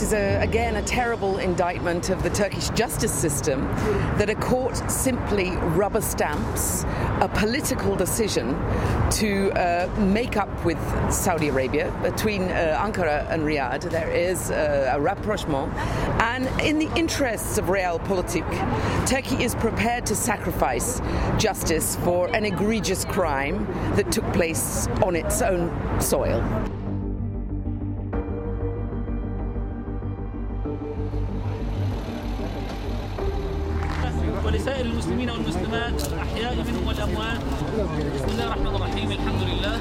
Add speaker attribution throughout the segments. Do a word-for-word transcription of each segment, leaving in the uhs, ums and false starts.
Speaker 1: is, a, again, a terrible indictment of the Turkish justice system, that a court simply rubber stamps a political decision to uh, make up with Saudi Arabia. Between uh, Ankara and Riyadh, there is uh, a rapprochement, and in the interests of realpolitik, Turkey is prepared to sacrifice justice for an egregious crime that took place on its own soil.
Speaker 2: ولسائر المسلمين والمسلمات الأحياء منهم والأموات. بسم الله الرحمن الرحيم. الحمد لله.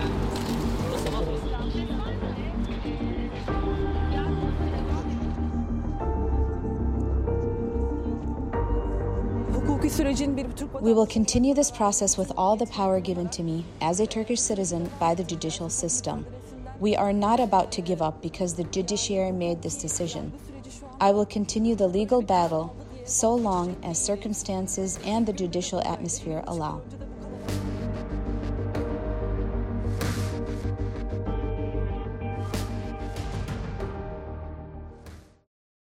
Speaker 3: We will continue this process with all the power given to me as a Turkish citizen by the judicial system. We are not about to give up because the judiciary made this decision. I will continue the legal battle so long as circumstances and the judicial atmosphere allow.